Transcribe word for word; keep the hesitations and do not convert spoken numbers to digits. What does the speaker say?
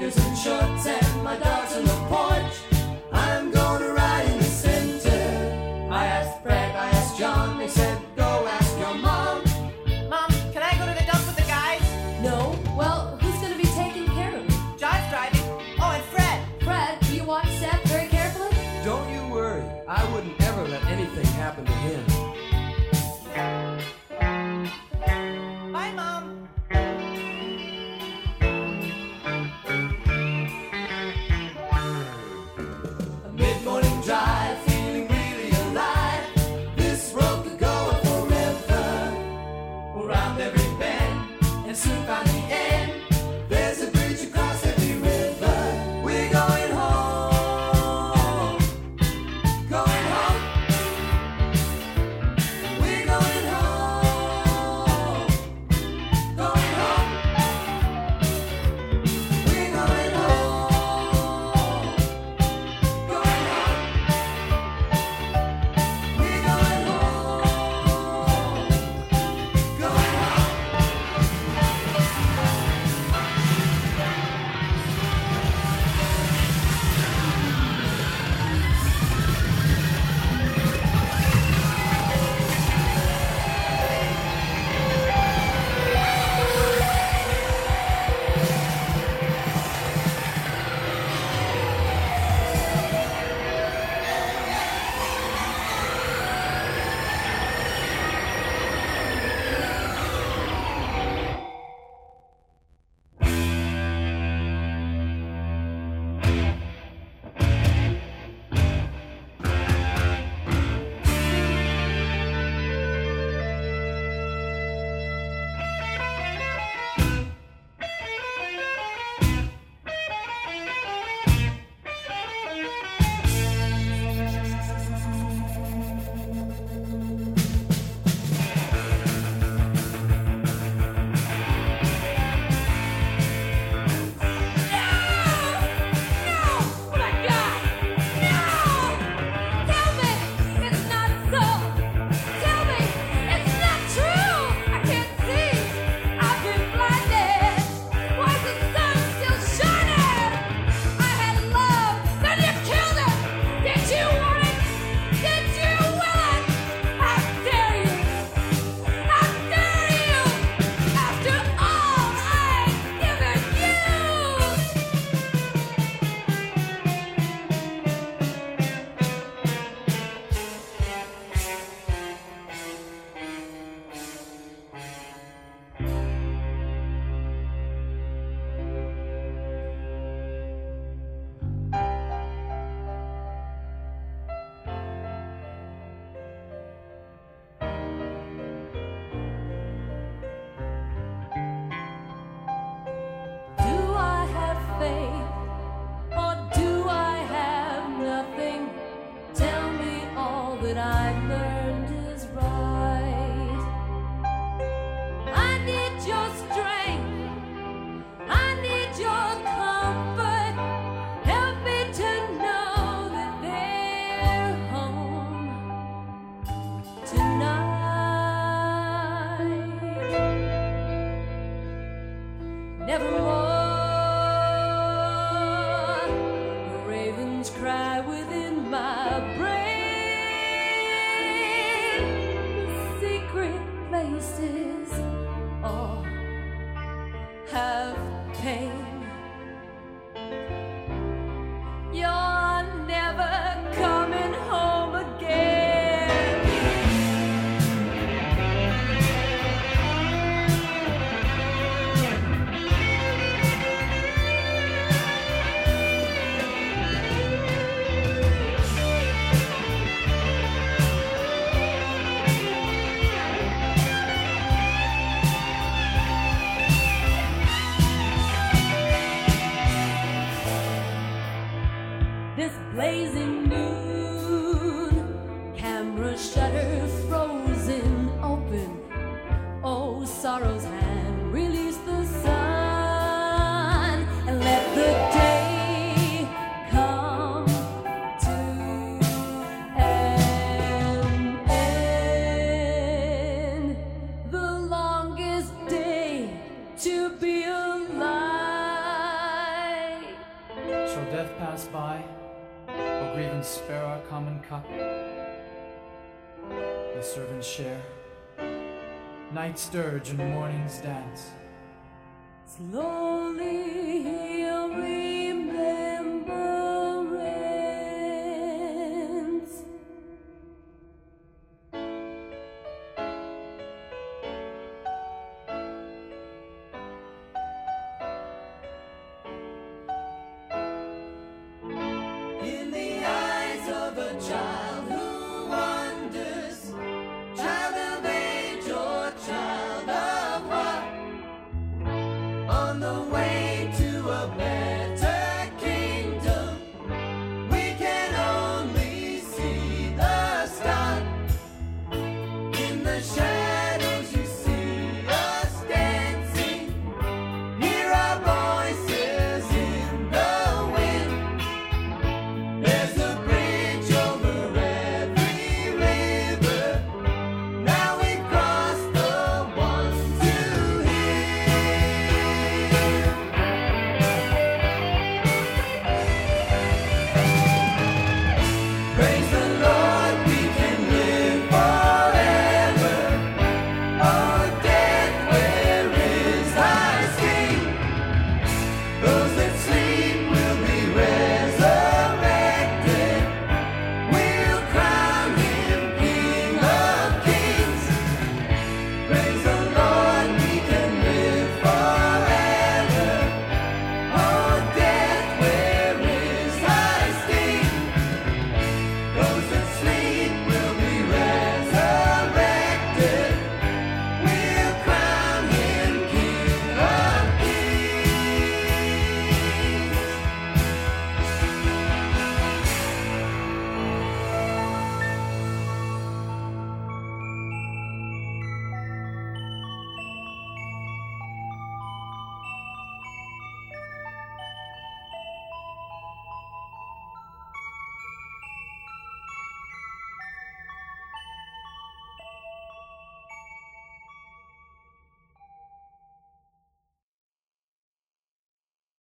knickers and shorts and my dog's on the porch. I'm gonna ride in the center. I asked Fred, I asked John, they said go ask your mom. Mom, can I go to the dump with the guys? No. Well, who's gonna be taking care of you? John's driving. Oh, and Fred. Fred, do you watch Seth very carefully? Don't you worry. I wouldn't ever let anything happen to him. Bye, Mom. A mid-morning drive, feeling really alive. This road could go on forever. Around every bend, and soon find the end. There's a bridge across every river. We're going home. Going home. We're going home. Going home. We're going home. Going home. We're going home. Going home. Do I have faith or do I have nothing? Tell me all that I've learned is right. I need your strength. I need your comfort. Help me to know that they're home tonight. Nevermore, the ravens cry within my brain. The secret places all have pain. You're never coming home again. This blazing moon, camera shutter frozen open. Oh, sorrow's hand, release the sun and let the day come to an end. The longest day to be alive. Shall death pass by, or grievance spare our common cup? The servants share night's dirge and morning's dance. Slowly he'll remembrance. In the eyes of a child who wonders, child of age or child of what, on the way to a better